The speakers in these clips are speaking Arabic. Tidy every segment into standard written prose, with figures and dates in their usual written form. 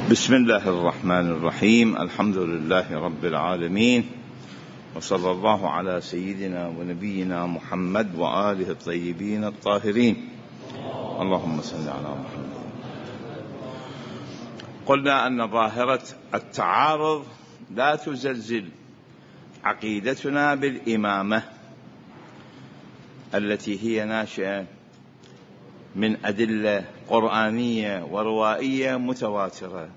بسم الله الرحمن الرحيم. الحمد لله رب العالمين، وصلى الله على سيدنا ونبينا محمد وآله الطيبين الطاهرين. اللهم صل على محمد. قلنا أن ظاهرة التعارض لا تزلزل عقيدتنا بالإمامة التي هي ناشئة من أدلة قرآنية وروائية متواترة،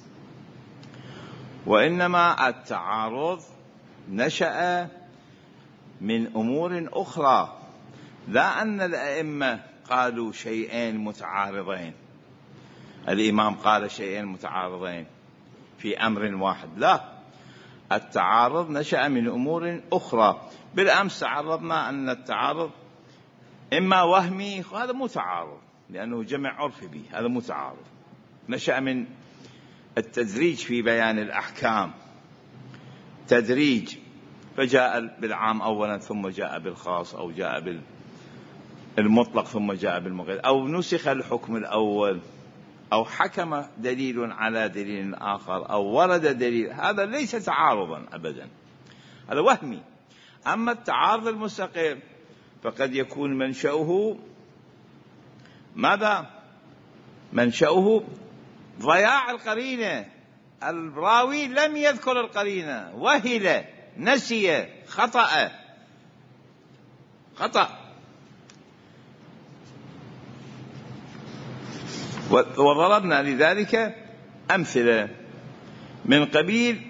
وإنما التعارض نشأ من أمور أخرى، لا أن الأئمة قالوا شيئين متعارضين، الإمام قال شيئين متعارضين في أمر واحد، لا، التعارض نشأ من أمور أخرى. بالأمس تعرضنا أن التعارض إما وهمي، هذا مو تعارض لأنه جمع عرفي به، هذا مو تعارض، نشأ من التدريج في بيان الأحكام، تدريج، فجاء بالعام أولا ثم جاء بالخاص، أو جاء بالمطلق ثم جاء بالمقيد، أو نسخ الحكم الأول، أو حكم دليل على دليل آخر، أو ورد دليل، هذا ليس تعارضا أبدا، هذا وهمي. أما التعارض المستقيم فقد يكون منشأه ماذا؟ منشأه ضياع القرينة، الراوي لم يذكر القرينة، وهل، نسي، خطأ. وضربنا لذلك أمثلة من قبيل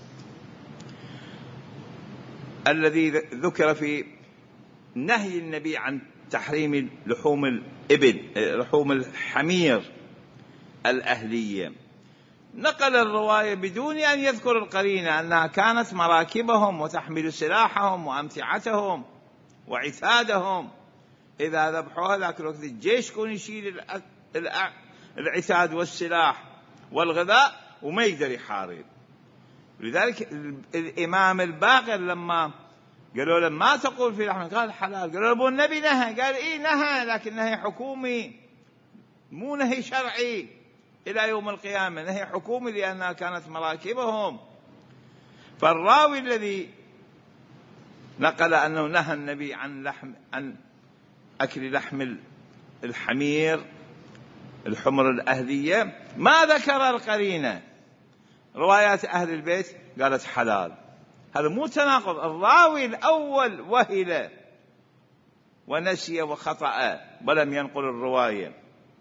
الذي ذكر في نهي النبي عن تحريم لحوم الإبل، لحوم الحمير الأهلية، نقل الرواية بدون أن يذكر القرينة أنها كانت مراكبهم وتحمل سلاحهم وأمتعتهم وعتادهم، إذا ذبحوها ذاك الوقت الجيش كون يشيل العتاد والسلاح والغذاء وما يقدر يحارب. لذلك الإمام الباقر لما قالوا له ما تقول في لحم، قال حلال، قالوا له أبو النبي نهى، قال إيه نهى، لكن نهي حكومي مو نهي شرعي إلى يوم القيامة، نهي حكومي لأنها كانت مراكبهم. فالراوي الذي نقل أنه نهى النبي عن أكل لحم الحمير، الحمر الأهلية، ما ذكر القرينة، روايات أهل البيت قالت حلال، هذا مو تناقض، الراوي الأول وهل ونسي وخطأ ولم ينقل الرواية.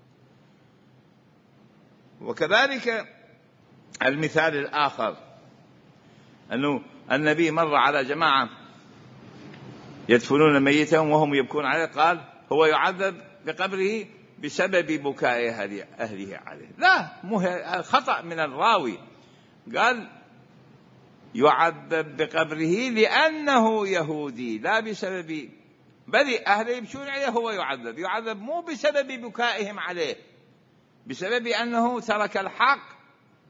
وكذلك المثال الآخر أنه النبي مر على جماعة يدفنون ميتهم وهم يبكون عليه، قال هو يعذب بقبره بسبب بكاء أهله عليه، لا، مو خطأ من الراوي، قال يعذب بقبره لأنه يهودي، لا بسبب، بل أهله يبكون عليه هو يعذب مو بسبب بكائهم عليه، بسبب أنه ترك الحق،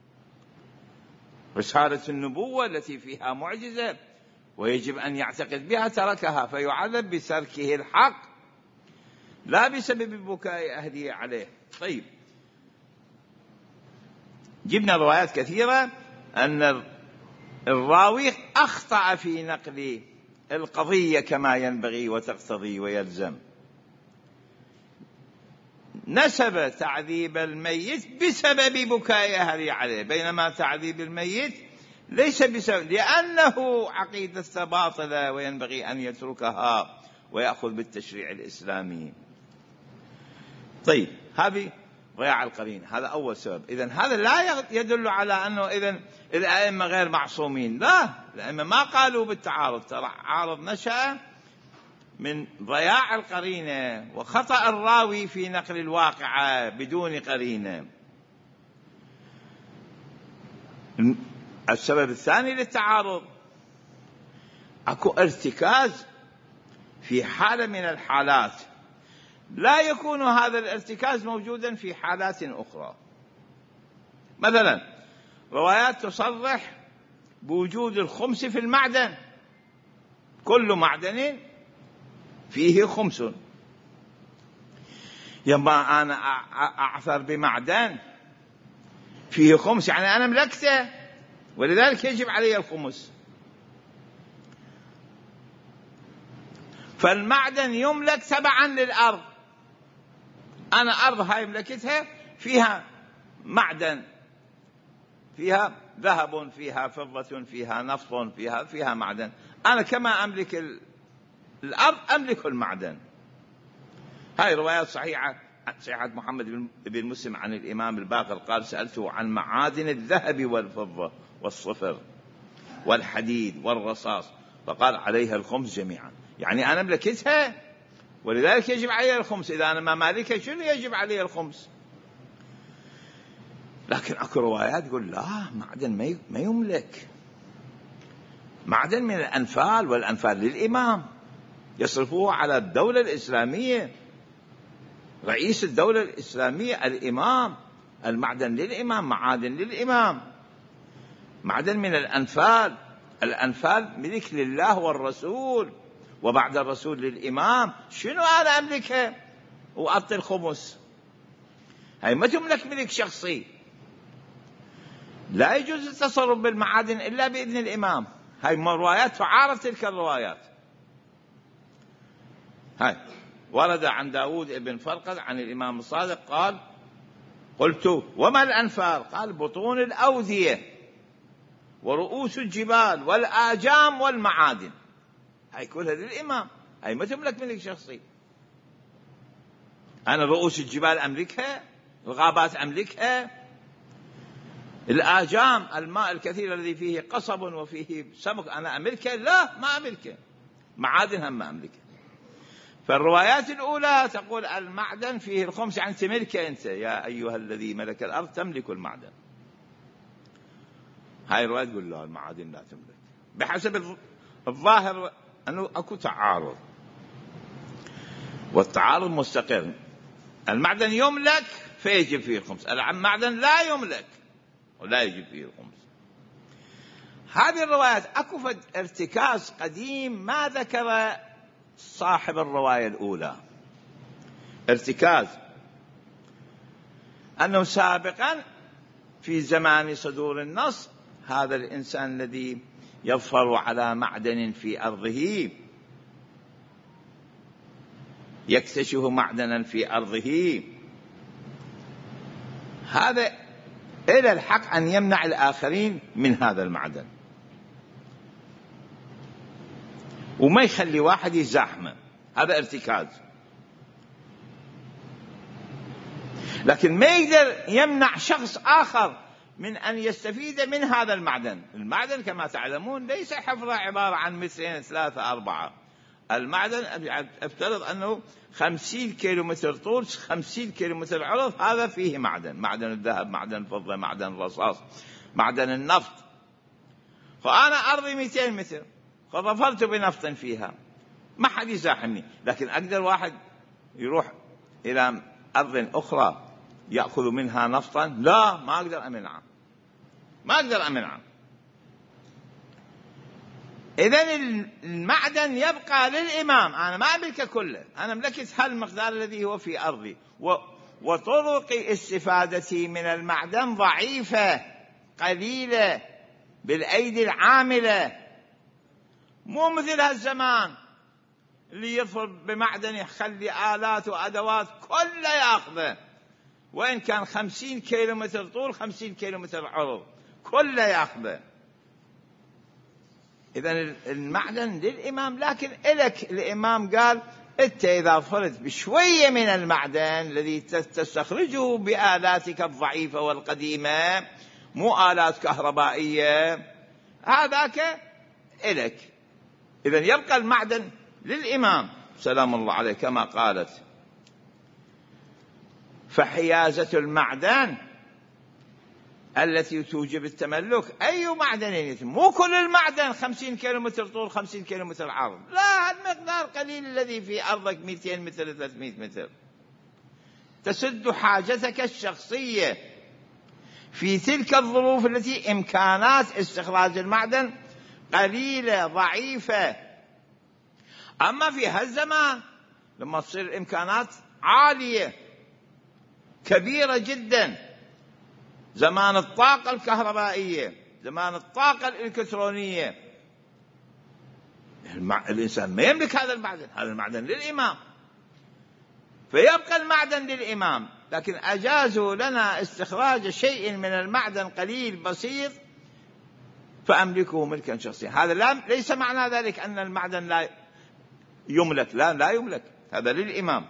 رسالة النبوة التي فيها معجزة ويجب أن يعتقد بها تركها، فيعذب بتركه الحق لا بسبب بكاء أهله عليه. طيب، جبنا روايات كثيرة أن الراوي أخطأ في نقل القضية كما ينبغي وتقتضي ويلزم، نسب تعذيب الميت بسبب بكاء أهله عليه، بينما تعذيب الميت ليس بسبب، لأنه عقيدة باطلة وينبغي أن يتركها ويأخذ بالتشريع الإسلامي. طيب، هذه ضياع القرين، هذا أول سبب. إذن هذا لا يدل على أنه إذن الأئمة غير معصومين، لا، الأئمة ما قالوا بالتعارض، تعارض نشأ من ضياع القرينة وخطأ الراوي في نقل الواقعة بدون قرينة. السبب الثاني للتعارض، أكو ارتكاز في حالة من الحالات، لا يكون هذا الارتكاز موجودا في حالات أخرى. مثلا روايات تصرح بوجود الخمس في المعدن، كل معدن فيه خمس، يما أنا أعثر بمعدن فيه خمس يعني أنا ملكته، ولذلك يجب علي الخمس. فالمعدن يملك تبعا للأرض. أنا أرض هاي ملكتها فيها معدن، فيها ذهب، فيها فضة، فيها نفط، فيها معدن. أنا كما أملك الأرض أملك المعدن. هاي روايات صحيحة محمد بن مسلم عن الإمام الباقر قال: سألته عن معادن الذهب والفضة والصفر والحديد والرصاص فقال: عليها الخمس جميعا. يعني أنا ملكتها ولذلك يجب عليها الخمس. إذا أنا ما مالكها شنو يجب عليها الخمس؟ لكن أكو روايات تقول لا، معدن ما يملك. معدن من الأنفال، والأنفال للإمام يصرفوه على الدولة الإسلامية، رئيس الدولة الإسلامية الإمام. المعدن للإمام، معادن للإمام. معدن من الأنفال، الأنفال ملك لله والرسول، وبعد الرسول للإمام. شنو أنا أملكها وأعطي الخمس؟ هاي ما تملك ملك شخصي. لا يجوز التصرف بالمعادن إلا بإذن الإمام. هاي روايات تعارض تلك الروايات. هاي ورد عن داود بن فرقد عن الإمام الصادق قال: قلت: وما الأنفال؟ قال: بطون الأودية ورؤوس الجبال والآجام والمعادن. هاي كلها للإمام، هاي ما تملك ملك شخصي. أنا رؤوس الجبال أملكها، الغابات أملكها، الآجام الماء الكثير الذي فيه قصب وفيه سمك أنا أملكه؟ لا، ما أملكه. معادن هم ما أملكه. فالروايات الأولى تقول المعدن فيه الخمس، يعني تملكه أنت يا أيها الذي ملك الأرض تملك المعدن. هاي الرواية تقول لا، المعادن لا تملك. بحسب الظاهر أنه أكو تعارض، والتعارض مستقر. المعدن يملك فيجب فيه الخمس، المعدن لا يملك ولا يجب فيه الخمس. هذه الروايات أكو ارتكاز قديم ما ذكر صاحب الرواية الأولى. ارتكاز أنه سابقا في زمان صدور النص هذا الإنسان الذي يظفر على معدن في أرضه، يكتشف معدنا في أرضه، هذا إلى الحق أن يمنع الآخرين من هذا المعدن وما يخلي واحد يزاحمه. هذا ارتكاز. لكن ما يقدر يمنع شخص آخر من أن يستفيد من هذا المعدن. المعدن كما تعلمون ليس حفرة عبارة عن مترين 3 4. المعدن افترض أنه 50 كيلومتر طول، 50 كيلومتر عرض، هذا فيه معدن الذهب، معدن الفضة، معدن الرصاص، معدن النفط. فأنا أرضي 200 متر، فظفرت بنفط فيها، ما حد يزاحمني. لكن أقدر واحد يروح إلى أرض أخرى يأخذ منها نفطا؟ لا، ما أقدر أمنعه. إذن المعدن يبقى للإمام، أنا ما أملكه كله، أنا ملكت هالمقدار الذي هو في أرضي. وطرق استفادتي من المعدن ضعيفة قليلة بالأيدي العاملة، مو مثل هالزمان اللي يظفر بمعدن يخلي آلات وأدوات كله يأخذه، وإن كان 50 كيلومتر طول 50 كيلومتر عرض كله يأخذه. إذن المعدن للإمام، لكن إلك الإمام قال أنت إذا فرت بشوية من المعدن الذي تستخرجه بآلاتك الضعيفة والقديمة، مو آلات كهربائية، هذاك إلك. إذن يبقى المعدن للإمام سلام الله عليه كما قالت. فحيازة المعدن التي توجب التملك أي معدن، مو كل المعدن 50 كيلومتر طول 50 كيلومتر عرض، لا، المقدار قليل الذي في أرضك 200 متر 300 متر تسد حاجتك الشخصية في تلك الظروف التي إمكانات استخراج المعدن قليلة ضعيفة. أما في هالزمان لما تصير الإمكانات عالية كبيرة جدا، زمان الطاقة الكهربائية، زمان الطاقة الإلكترونية. الإنسان ما يملك هذا المعدن، هذا المعدن للإمام، فيبقى المعدن للإمام، لكن أجازوا لنا استخراج شيء من المعدن قليل بسيط فأملكه ملكا شخصيا. هذا ليس معنى ذلك أن المعدن لا يملك، لا يملك، هذا للإمام.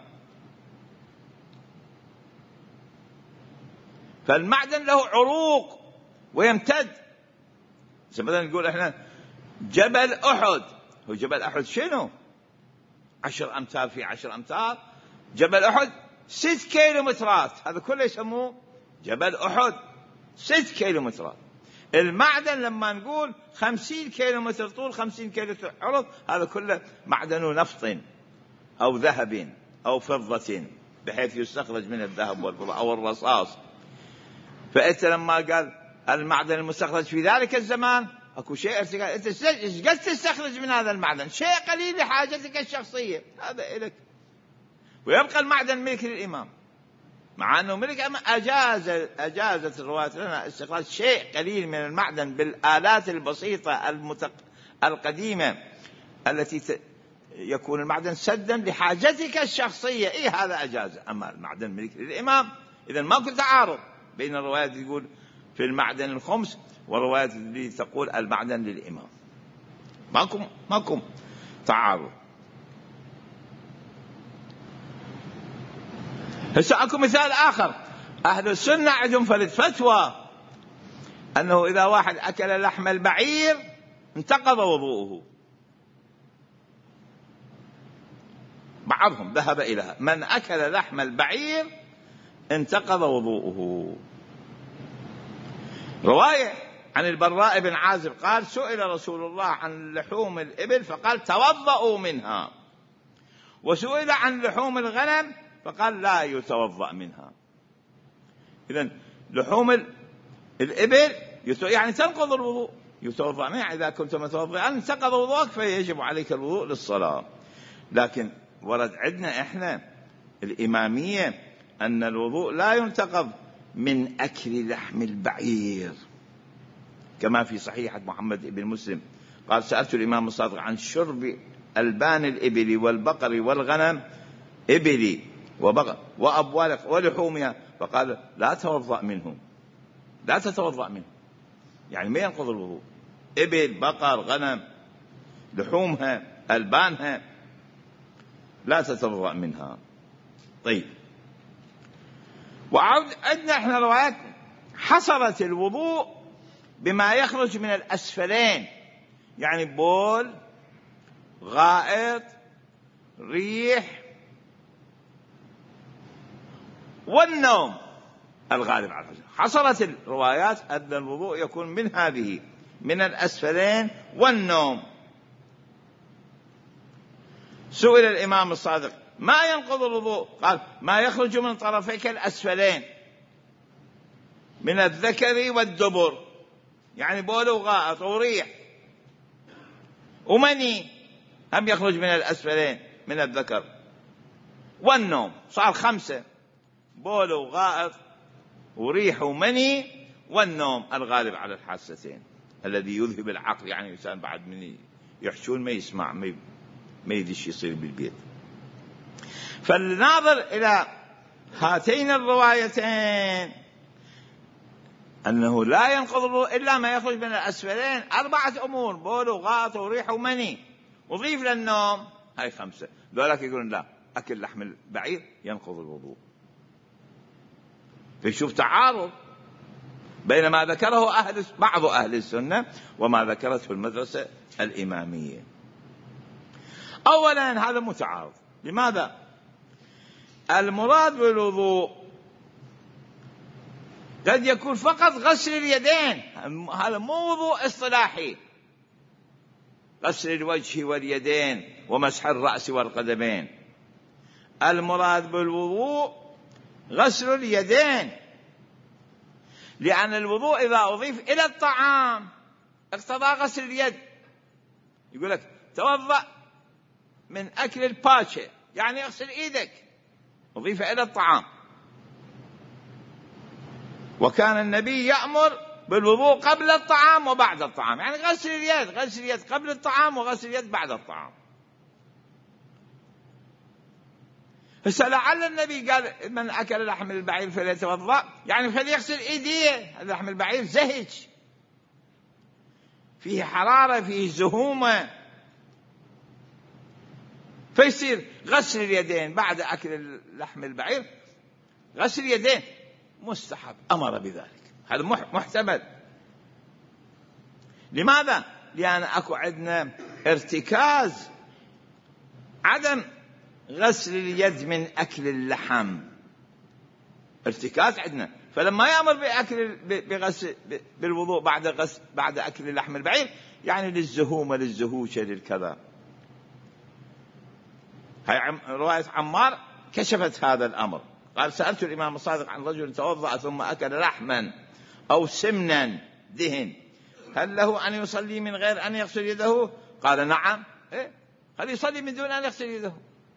فالمعدن له عروق ويمتد. مثلا نقول احنا جبل أحد، هو جبل أحد شنو؟ 10 أمتار في 10 أمتار. جبل أحد 6 كيلومترات، هذا كله يسموه جبل أحد، 6 كيلومترات. المعدن لما نقول 50 كيلومتر طول، 50 كيلومتر عرض، هذا كله معدن نفط أو ذهب أو فضة، بحيث يستخرج من الذهب والفضة أو الرصاص. فأنت لما قال المعدن المستخرج في ذلك الزمان، أكو شيء أنت قد تستخرج من هذا المعدن شيء قليل لحاجتك الشخصية، هذا إلك. ويبقى المعدن ملك للإمام، مع أنه ملك أجازت الرواية لنا استخراج شيء قليل من المعدن بالآلات البسيطة القديمة التي يكون المعدن سدا لحاجتك الشخصية، هذا أجاز. أما المعدن ملك للإمام. إذن ماكو تعارض بين الروايات اللي تقول في المعدن الخمس والروايات اللي تقول المعدن للإمام، ماكو تعارض. هسه اكو مثال آخر. أهل السنة عندهم فتوى أنه إذا واحد أكل لحم البعير انتقض وضوءه. بعضهم ذهب إلى من أكل لحم البعير انتقض وضوءه. رواية عن البراء بن عازب قال: سئل رسول الله عن لحوم الإبل فقال: توضؤوا منها. وسئل عن لحوم الغنم فقال: لا يتوضأ منها. إذن لحوم الإبل يعني تنقض الوضوء، يتوضأ منها. إذا كنت متوضئا انتقض وضوءك فيجب عليك الوضوء للصلاة. لكن ورد عندنا إحنا الإمامية أن الوضوء لا ينتقض من أكل لحم البعير، كما في صحيحة محمد بن مسلم قال: سألت الإمام الصادق عن شرب ألبان الإبل والبقر والغنم، إبلي وبقر وأبوال ولحومها، فقال: لا تتوضأ منه، لا تتوضأ منه، يعني ما ينقض الوضوء. إبل بقر غنم لحومها ألبانها لا تتوضأ منها. طيب، وعندنا احنا روايات حصرت الوضوء بما يخرج من الأسفلين، يعني بول، غائط، ريح، والنوم الغالب على الحجر. حصلت الروايات أن الوضوء يكون من هذه، من الأسفلين والنوم. سئل الإمام الصادق: ما ينقض الوضوء؟ قال: ما يخرج من طرفيك الأسفلين من الذكر والدبر، يعني بول وغائط وريح ومني، هم يخرج من الأسفلين من الذكر. والنوم صار 5: بول وغائط وريح ومني والنوم الغالب على الحاستين الذي يذهب العقل. يعني الإنسان بعد من يحشون ما يسمع، ما يدري شو يصير بالبيت. فالناظر إلى هاتين الروايتين أنه لا ينقض الوضوء إلا ما يخرج من الأسفلين 4 أمور: بول وغائط وريح ومني، وضيف للنوم هاي 5. ذولاك يقولون لا، أكل لحم البعير ينقض الوضوء. فيشوف تعارض بين ما ذكره بعض أهل السنة وما ذكرته المدرسة الإمامية. أولا هذا متعارض. لماذا؟ المراد بالوضوء قد يكون فقط غسل اليدين، هذا مو وضوء اصطلاحي. غسل الوجه واليدين ومسح الرأس والقدمين. المراد بالوضوء غسل اليدين، لأن الوضوء إذا أضيف إلى الطعام اقتضى غسل اليد. يقول لك توضأ من أكل الباشا، يعني اغسل إيدك، أضيف إلى الطعام. وكان النبي يأمر بالوضوء قبل الطعام وبعد الطعام، يعني غسل اليد قبل الطعام وغسل اليد بعد الطعام. فلعل النبي قال من أكل لحم البعير فليتوضأ، يعني فليغسل ايديه. لحم البعير زهج، فيه حرارة، فيه زهومة، فيصير غسل اليدين بعد أكل لحم البعير. غسل اليدين مستحب، أمر بذلك، هذا محتمل. لماذا؟ لأن أكو عندنا ارتكاز عدم غسل اليد من أكل اللحم، ارتكاز عندنا. فلما يأمر بغسل بالوضوء بعد أكل لحم البعير، يعني للزهومة، للزهوشة، للكذا. هاي رواية عمار كشفت هذا الأمر. قال سألت الإمام الصادق عن رجل توضأ ثم أكل لحما أو سمنا دهن، هل له أن يصلي من غير أن يغسل يده؟ قال نعم، هل يصلي من دون أن يغسل يده.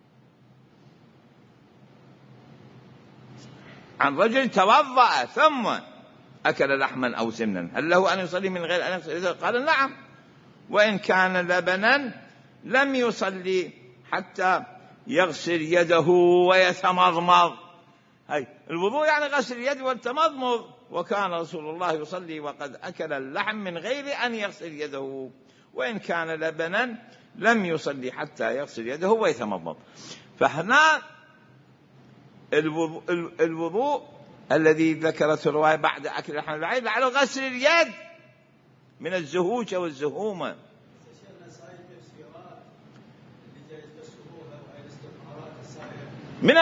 عن رجل توضأ ثم أكل لحما أو سمنا، هل له أن يصلي من غير أن يغسل يده؟ قال نعم، وإن كان لبنا لم يصلي حتى يغسل يده ويتمضمض. هاي الوضوء يعني غسل اليد والتمضمض. وكان رسول الله يصلي وقد أكل اللحم من غير أن يغسل يده، وإن كان لبنا لم يصلي حتى يغسل يده ويتمضمض. فهنا الوضوء الذي ذكرته الرواية بعد أكل لحم البعير على غسل اليد من الزهوشة والزهومة. من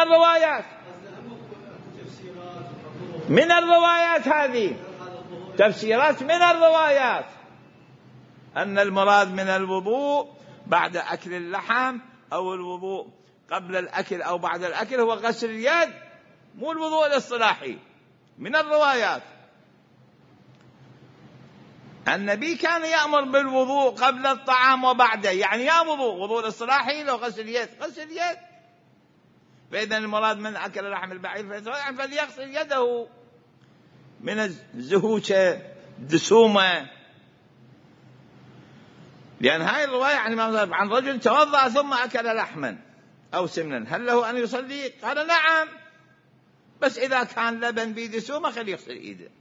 الروايات هذه تفسيرات من الروايات أن المراد من الوضوء بعد أكل اللحم أو الوضوء قبل الأكل أو بعد الأكل هو غسل اليد، مو الوضوء الاصطلاحي. من الروايات النبي كان يأمر بالوضوء قبل الطعام وبعده، يعني يا وضوء الاصطلاحي لو غسل اليد، غسل اليد. فإذا المراد من أكل لحم البعير فليغسل يده من الزهوشة الدسومة. لأن هاي الرواية عن رجل توضأ ثم أكل لحما أو سمنا، هل له أن يصلي؟ قال نعم، بس إذا كان لبن بدسومة خليه يغسل إيده.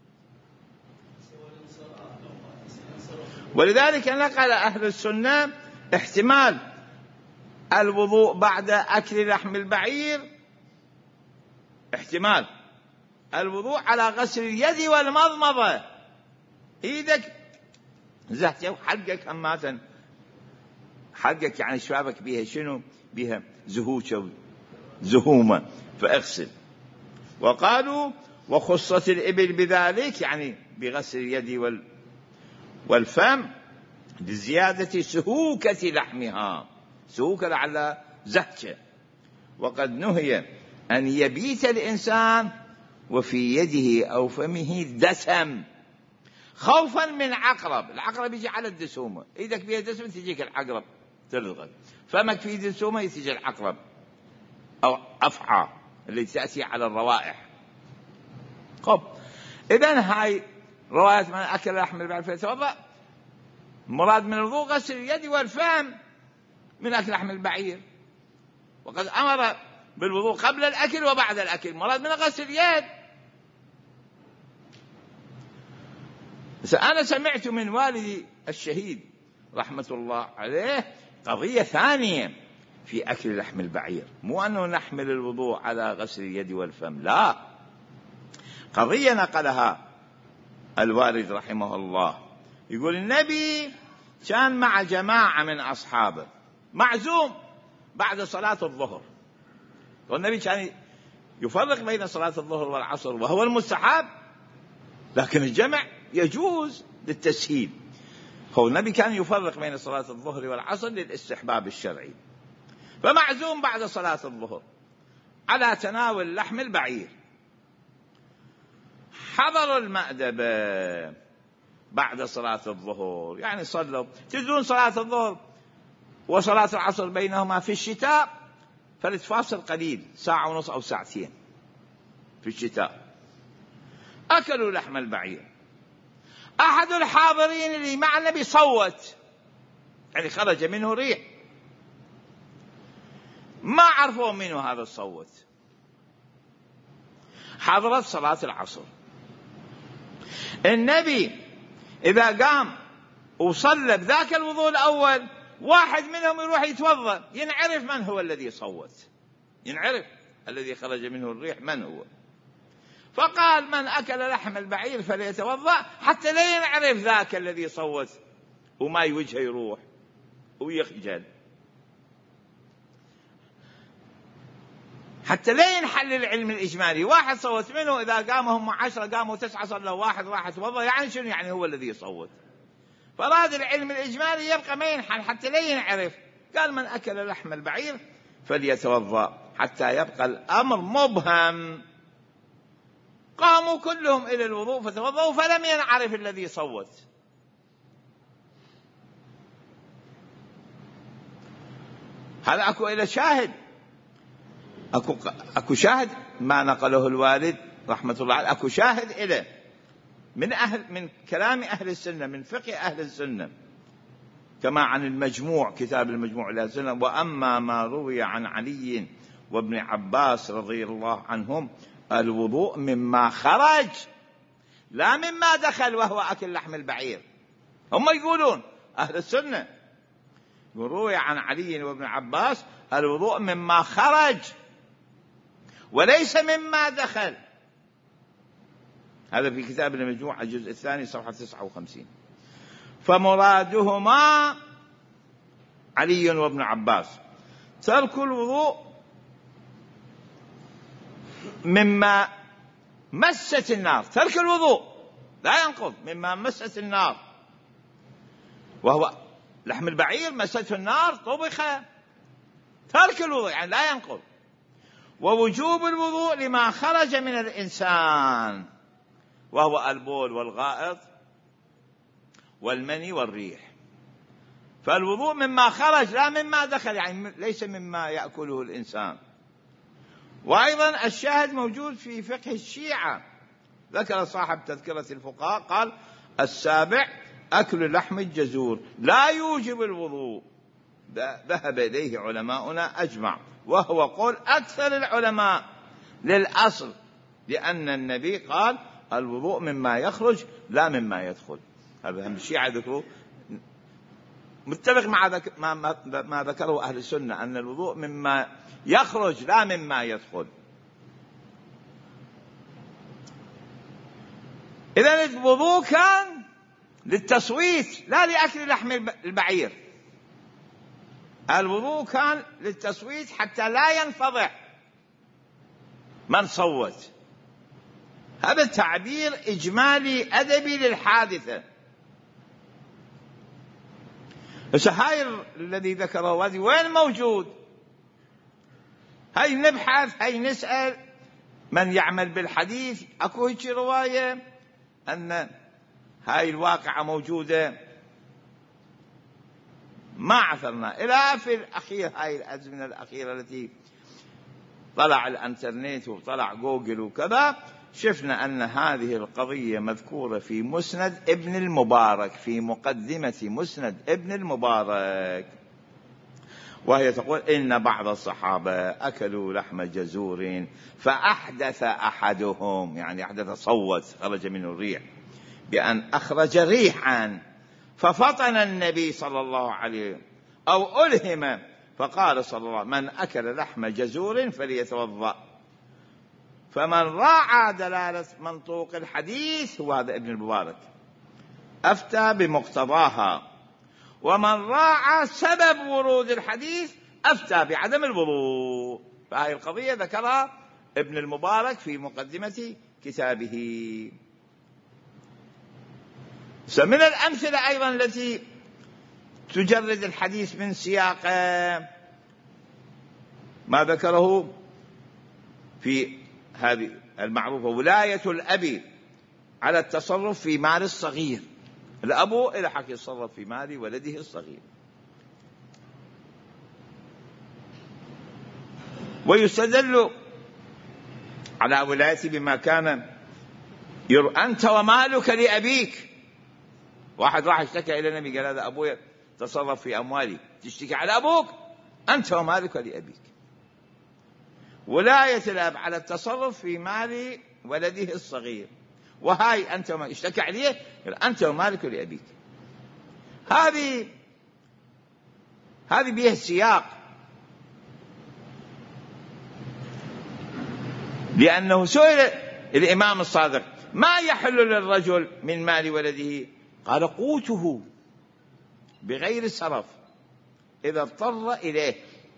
ولذلك نقل أهل السنة احتمال الوضوء بعد أكل لحم البعير، احتمال الوضوء على غسل اليد والمضمضة. ايدك زهتة وحلقك هماتا، حلقك يعني شبابك بيها شنو؟ بيها زهوشة زهومة، فاغسل. وقالوا وخصت الإبل بذلك، يعني بغسل اليد والفم لزيادة سهوكة لحمها، سهوكة على زهجة. وقد نهي أن يبيت الإنسان وفي يده أو فمه دسم خوفا من عقرب. العقرب يجي على الدسومة، إيدك بيها دسم تجيك العقرب تلغى، فمك في دسومة يتجي العقرب أو أفعى اللي تأتي على الروائح. خب إذن هاي رواية من أكل لحم البعير فليتوضأ، مراد من الوضوء غسل اليد والفم من أكل لحم البعير، وقد أمر بالوضوء قبل الأكل وبعد الأكل، مراد من غسل اليد. أنا سمعت من والدي الشهيد رحمة الله عليه قضية ثانية في أكل لحم البعير، مو أنه نحمل الوضوء على غسل اليد والفم، لا، قضية نقلها الوالد رحمه الله. يقول النبي كان مع جماعة من أصحابه معزوم بعد صلاة الظهر، والنبي كان يفرق بين صلاة الظهر والعصر وهو المستحب، لكن الجمع يجوز للتسهيل. هو النبي كان يفرق بين صلاة الظهر والعصر للاستحباب الشرعي. فمعزوم بعد صلاة الظهر على تناول لحم البعير، حضروا المأدبة بعد صلاة الظهر، يعني صلوا، تدرون صلاة الظهر وصلاة العصر بينهما في الشتاء فلتفاصل قليل، ساعة ونص أو ساعتين في الشتاء. أكلوا لحم البعير. أحد الحاضرين اللي مع النبي صوت، يعني خرج منه ريح، ما عرفوا منه هذا الصوت. حضرت صلاة العصر، النبي إذا قام وصلى بذاك الوضوء الأول، واحد منهم يروح يتوضأ، ينعرف من هو الذي صوت، ينعرف الذي خرج منه الريح من هو. فقال: من أكل لحم البعير فليتوضأ، حتى لا ينعرف ذاك الذي صوت وما يوجه يروح ويخجل، حتى لا ينحل العلم الإجمالي. واحد صوت منه، إذا قاموا هم 10 قاموا 9 صلوا، واحد راح يتوضأ، يعني شنو؟ يعني هو الذي صوت. فراد العلم الإجمالي يبقى ما ينحل حتى لا ينعرف. قال: من أكل لحم البعير فليتوضأ، حتى يبقى الأمر مبهم. قاموا كلهم إلى الوضوء فتوضأوا، فلم ينعرف الذي صوت. هذا أكو إلى شاهد، أكو شاهد ما نقله الوالد رحمة الله عليه، أكو شاهد إلى من كلام أهل السنة، من فقه أهل السنة، كما عن المجموع، كتاب المجموع لأهل السنة: وأما ما روي عن علي وابن عباس رضي الله عنهم: الوضوء مما خرج لا مما دخل، وهو أكل لحم البعير. هم يقولون أهل السنة، روي عن علي وابن عباس: الوضوء مما خرج وليس مما دخل. هذا في كتاب المجموع الجزء الثاني صفحة 59. فمرادهما علي وابن عباس ترك الوضوء مما مست النار، ترك الوضوء لا ينقض مما مست النار، وهو لحم البعير مسته النار طبخ، ترك الوضوء يعني لا ينقض. ووجوب الوضوء لما خرج من الإنسان، وهو البول والغائط والمني والريح. فالوضوء مما خرج لا مما دخل، يعني ليس مما يأكله الإنسان. وأيضا الشاهد موجود في فقه الشيعة، ذكر صاحب تذكرة الفقهاء قال: السابع أكل لحم الجزور لا يوجب الوضوء، ذهب إليه علماؤنا أجمع، وهو قول أكثر العلماء للأصل، لأن النبي قال: الوضوء مما يخرج لا مما يدخل. هذا هم الشيعة ذكروا، متفق مع ما ذكره أهل السنة، أن الوضوء مما يخرج لا مما يدخل. إذن الوضوء كان للتصويت لا لأكل لحم البعير. الوضوء كان للتصويت حتى لا ينفضح من صوت. هذا تعبير إجمالي أدبي للحادثة. بس هاي الذي ذكره وادي وين موجود؟ هاي نبحث، هاي نسأل من يعمل بالحديث. أكو هيك رواية أن هاي الواقعة موجودة؟ ما عثرنا إلا في الأخير، هاي الأزمنة الأخيرة التي طلع الانترنت وطلع جوجل وكذا، شفنا أن هذه القضية مذكورة في مسند ابن المبارك، في مقدمة مسند ابن المبارك، وهي تقول: إن بعض الصحابة أكلوا لحم جزور فأحدث أحدهم، يعني أحدث صوت، خرج منه الريح، بأن أخرج ريحا ففطن النبي صلى الله عليه وسلم أو ألهم، فقال صلى الله عليه وسلم: من أكل لحم جزور فليتوضأ. فمن راعى دلالة منطوق الحديث، هو هذا ابن المبارك، أفتى بمقتضاها، ومن راعى سبب ورود الحديث أفتى بعدم الوضوء. فهذه القضية ذكرها ابن المبارك في مقدمة كتابه. من الأمثلة أيضا التي تجرد الحديث من سياقه ما ذكره في هذه المعروفة: ولاية الأب على التصرف في مال الصغير. الأب إلى حق يتصرف في مال ولده الصغير. ويستدل على ولايته بما كان أنت ومالك لأبيك. واحد راح اشتكى إلى النبي قال هذا أبوي تصرف في أموالي، تشتكي على أبوك؟ أنت ومالك لأبيك. ولاية الأب على التصرف في مال ولده الصغير، وهاي أنت وما اشتكى عليه أنت ومالك لأبيك. هذه بها السياق، لأنه سئل الإمام الصادق ما يحل للرجل من مال ولده؟ قال قوته بغير سرف إذا اضطر إليه.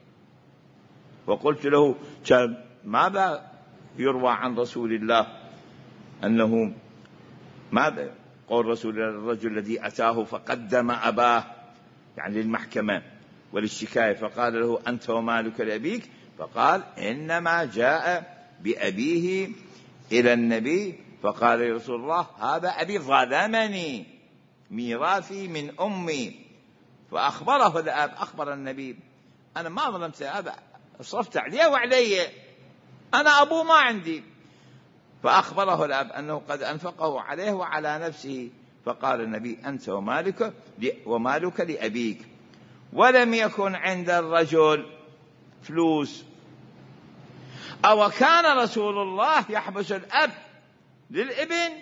وقلت له ماذا يروى عن رسول الله أنه ماذا قول رسول الله الرجل الذي أتاه فقدم أباه يعني للمحكمة وللشكاية فقال له أنت ومالك لأبيك، فقال إنما جاء بأبيه إلى النبي فقال يا رسول الله هذا أبي ظلمني ميراثي من أمي، فأخبره الأب أخبر النبي أنا ما ظلمت هذا، صرفت عليه وعلي، أنا أبوه ما عندي. فأخبره الأب أنه قد أنفقه عليه وعلى نفسه، فقال النبي أنت ومالك لأبيك. ولم يكن عند الرجل فلوس، أو كان رسول الله يحبس الأب للابن؟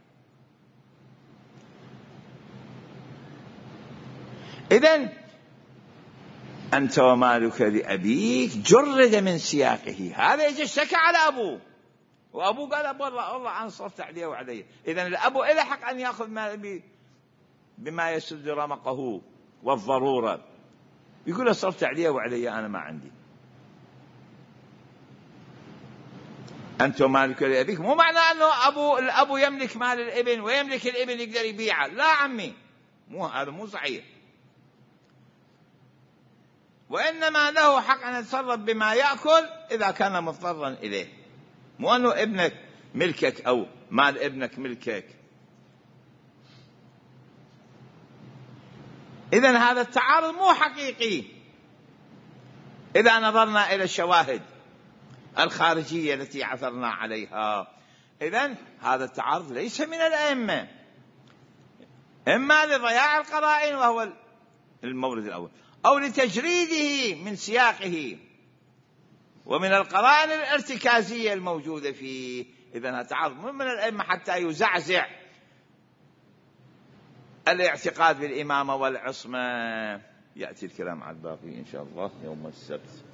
إذن أنت ومالك لأبيك جرد من سياقه. هذا يجي اشتكى على أبوه وأبوه قال والله أنا صرفت عليه وعليه. إذن الأب إلى حق أن يأخذ مال بما يسد رمقه والضرورة، يقول صرفت عليه وعليه أنا ما عندي. أنت ومالك لأبيك مو معنى أنه الأب يملك مال الابن ويملك الابن يقدر يبيعه، لا عمي، هذا مو صحيح. وإنما له حق أن يتصرف بما يأكل إذا كان مضطرا إليه، مو أنه ابنك ملكك أو مال ابنك ملكك. إذن هذا التعارض مو حقيقي إذا نظرنا إلى الشواهد الخارجية التي عثرنا عليها. إذن هذا التعارض ليس من الأئمة، إما لضياع القرائن وهو المورد الأول، أو لتجريده من سياقه ومن القرائن الارتكازية الموجودة فيه. إذن هذا تعارض من الأئمة حتى يزعزع الاعتقاد بالإمامة والعصمة. يأتي الكلام على الباقي إن شاء الله يوم السبت.